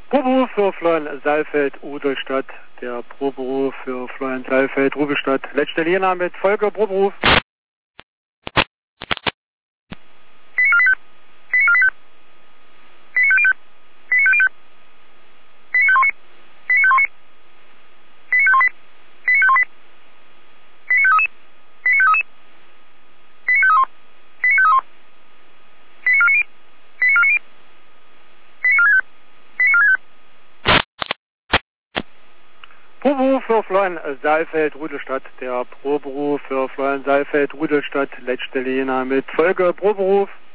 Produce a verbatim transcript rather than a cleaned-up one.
Proberuf für Florian Saalfeld, Udelstadt. Der Proberuf für Florian Saalfeld, Rubelstadt. Letzte Linie mit Folge Proberuf. Proberuf für Florian Saalfeld, Rudolstadt. Der Proberuf für Florian Saalfeld, Rudolstadt. Letzte Linie mit Folge Proberuf.